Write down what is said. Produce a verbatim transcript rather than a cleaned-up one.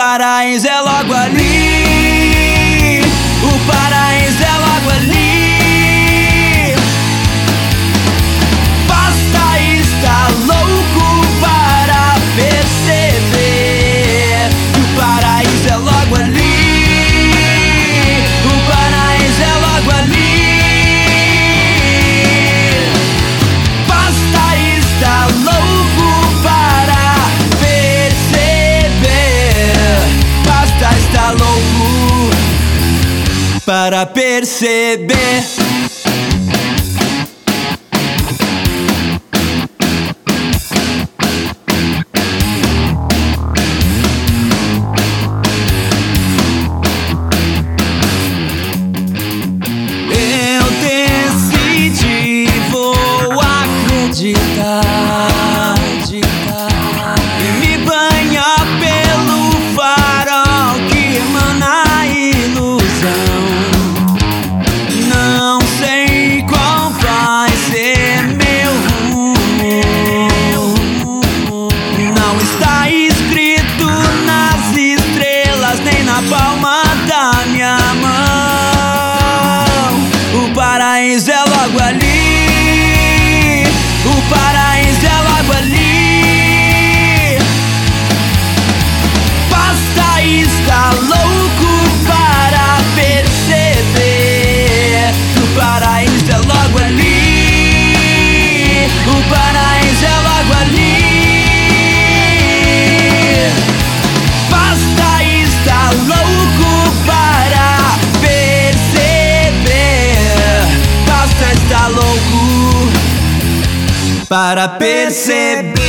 paraíso é logo ali, o paraíso é logo ali. Basta estar louco para perceber que o paraíso é logo ali, o paraíso é logo ali. Basta estar louco para perceber, basta estar louco para perceber. Eu decidi, vou acreditar e me banhar pelo farol que emana a ilusão. Não sei qual vai ser meu rumo, não está escrito nas estrelas nem na palma da minha mão. O paraíso é logo ali, o paraíso é logo ali. Basta estar louco para perceber que o paraíso é logo ali, o paraíso é logo ali. Basta estar louco para perceber, basta estar louco para perceber.